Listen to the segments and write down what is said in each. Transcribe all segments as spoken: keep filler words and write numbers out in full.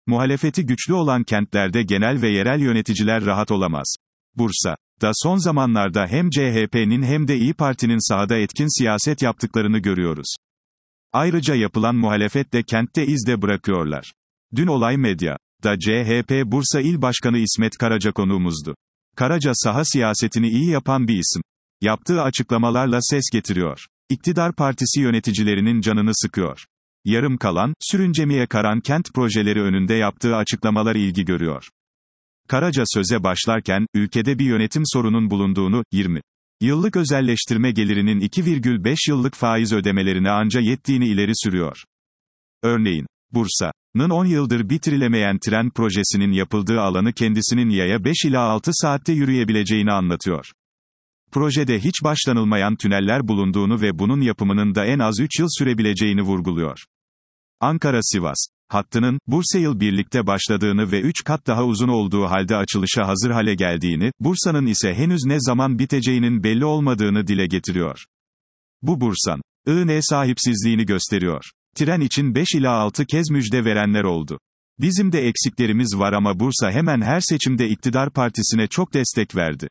Muhalefeti güçlü olan kentlerde genel ve yerel yöneticiler rahat olamaz. Bursa'da son zamanlarda hem C H P'nin hem de İyi Parti'nin sahada etkin siyaset yaptıklarını görüyoruz. Ayrıca yapılan muhalefet de kentte iz de bırakıyorlar. Dün Olay Medya'da C H P Bursa İl Başkanı İsmet Karaca konuğumuzdu. Karaca saha siyasetini iyi yapan bir isim. Yaptığı açıklamalarla ses getiriyor. İktidar partisi yöneticilerinin canını sıkıyor. Yarım kalan, sürüncemeye karan kent projeleri önünde yaptığı açıklamalar ilgi görüyor. Karaca söze başlarken, ülkede bir yönetim sorunun bulunduğunu, yirmi yıllık özelleştirme gelirinin iki virgül beş yıllık faiz ödemelerine anca yettiğini ileri sürüyor. Örneğin, Bursa'nın on yıldır bitirilemeyen tren projesinin yapıldığı alanı kendisinin yaya beş ila altı saatte yürüyebileceğini anlatıyor. Projede hiç başlanılmayan tüneller bulunduğunu ve bunun yapımının da en az üç yıl sürebileceğini vurguluyor. Ankara-Sivas hattının, Bursa-yıl birlikte başladığını ve üç kat daha uzun olduğu halde açılışa hazır hale geldiğini, Bursa'nın ise henüz ne zaman biteceğinin belli olmadığını dile getiriyor. Bu Bursa'nın sahipsizliğini gösteriyor. Tren için beş ila altı kez müjde verenler oldu. Bizim de eksiklerimiz var ama Bursa hemen her seçimde iktidar partisine çok destek verdi.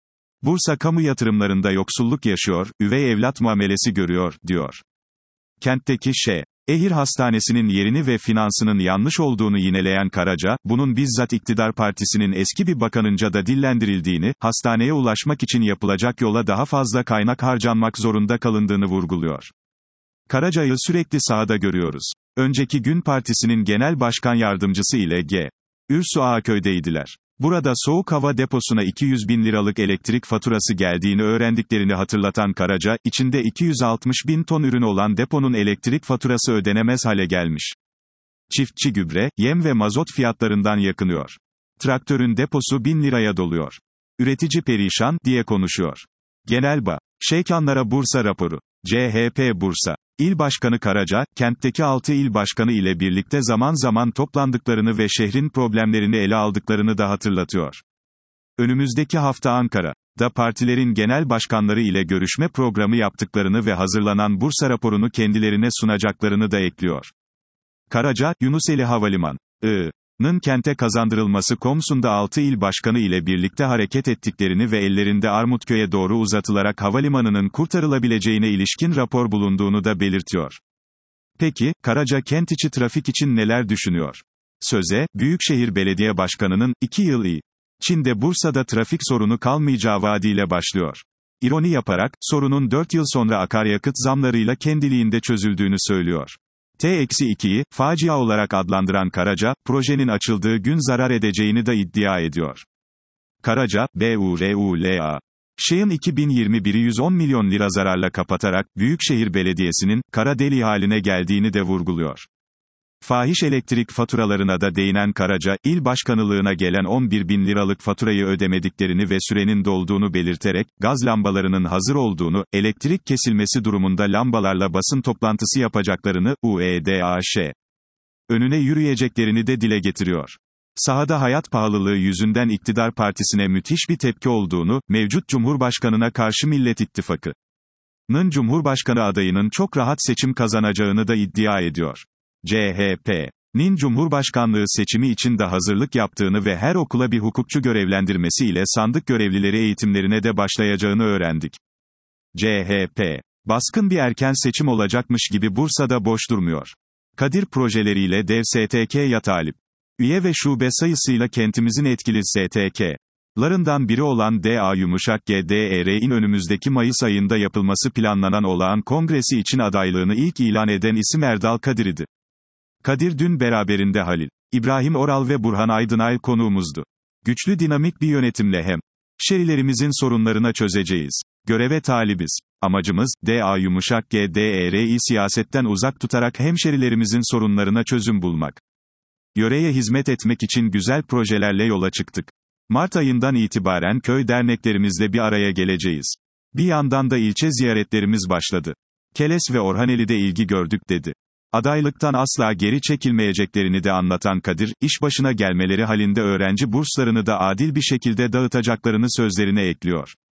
Bursa kamu yatırımlarında yoksulluk yaşıyor, üvey evlat muamelesi görüyor, diyor. Kentteki şehir hastanesinin yerini ve finansının yanlış olduğunu yineleyen Karaca, bunun bizzat iktidar partisinin eski bir bakanınca da dillendirildiğini, hastaneye ulaşmak için yapılacak yola daha fazla kaynak harcanmak zorunda kalındığını vurguluyor. Karaca'yı sürekli sahada görüyoruz. Önceki gün partisinin genel başkan yardımcısı ile G. Ürsu Ağaköy'deydiler. Burada soğuk hava deposuna iki yüz bin liralık elektrik faturası geldiğini öğrendiklerini hatırlatan Karaca, içinde iki yüz altmış bin ton ürün olan deponun elektrik faturası ödenemez hale gelmiş. Çiftçi gübre, yem ve mazot fiyatlarından yakınıyor. Traktörün deposu bin liraya doluyor. Üretici perişan, diye konuşuyor. Genel Başkanlara Bursa raporu. C H P Bursa İl Başkanı Karaca, kentteki altı il başkanı ile birlikte zaman zaman toplandıklarını ve şehrin problemlerini ele aldıklarını da hatırlatıyor. Önümüzdeki hafta Ankara'da partilerin genel başkanları ile görüşme programı yaptıklarını ve hazırlanan Bursa raporunu kendilerine sunacaklarını da ekliyor. Karaca, Yunuseli Havalimanı'nın kente kazandırılması konusunda altı il başkanı ile birlikte hareket ettiklerini ve ellerinde Armutköy'e doğru uzatılarak havalimanının kurtarılabileceğine ilişkin rapor bulunduğunu da belirtiyor. Peki, Karaca kent içi trafik için neler düşünüyor? Söze, Büyükşehir Belediye Başkanı'nın, iki yıl içinde Bursa'da trafik sorunu kalmayacağı vaadiyle başlıyor. İroni yaparak, sorunun dört yıl sonra akaryakıt zamlarıyla kendiliğinde çözüldüğünü söylüyor. T ikiyi, facia olarak adlandıran Karaca, projenin açıldığı gün zarar edeceğini de iddia ediyor. Karaca, Bursa, Şehir'in iki bin yirmi biri yüz on milyon lira zararla kapatarak, Büyükşehir Belediyesi'nin, kara deliği haline geldiğini de vurguluyor. Fahiş elektrik faturalarına da değinen Karaca, il başkanlığına gelen on bir bin liralık faturayı ödemediklerini ve sürenin dolduğunu belirterek, gaz lambalarının hazır olduğunu, elektrik kesilmesi durumunda lambalarla basın toplantısı yapacaklarını, U E D A Ş önüne yürüyeceklerini de dile getiriyor. Sahada hayat pahalılığı yüzünden iktidar partisine müthiş bir tepki olduğunu, mevcut Cumhurbaşkanına karşı Millet İttifakı'nın Cumhurbaşkanı adayının çok rahat seçim kazanacağını da iddia ediyor. C H P'nin Cumhurbaşkanlığı seçimi için de hazırlık yaptığını ve her okula bir hukukçu görevlendirmesiyle sandık görevlileri eğitimlerine de başlayacağını öğrendik. C H P, baskın bir erken seçim olacakmış gibi Bursa'da boş durmuyor. Kadir projeleriyle dev S T K'ya talip. Üye ve şube sayısıyla kentimizin etkili S T K'larından biri olan D A G D E R'in önümüzdeki Mayıs ayında yapılması planlanan olağan kongresi için adaylığını ilk ilan eden isim Erdal Kadir idi. Kadir dün beraberinde Halil İbrahim Oral ve Burhan Aydınay konuğumuzdu. Güçlü dinamik bir yönetimle hem şehirlerimizin sorunlarına çözeceğiz. Göreve talibiz. Amacımız, D A G D E R'yi siyasetten uzak tutarak hemşerilerimizin sorunlarına çözüm bulmak. Yöreye hizmet etmek için güzel projelerle yola çıktık. Mart ayından itibaren köy derneklerimizle bir araya geleceğiz. Bir yandan da ilçe ziyaretlerimiz başladı. Keles ve Orhaneli'de ilgi gördük dedi. Adaylıktan asla geri çekilmeyeceklerini de anlatan Kadir, iş başına gelmeleri halinde öğrenci burslarını da adil bir şekilde dağıtacaklarını sözlerine ekliyor.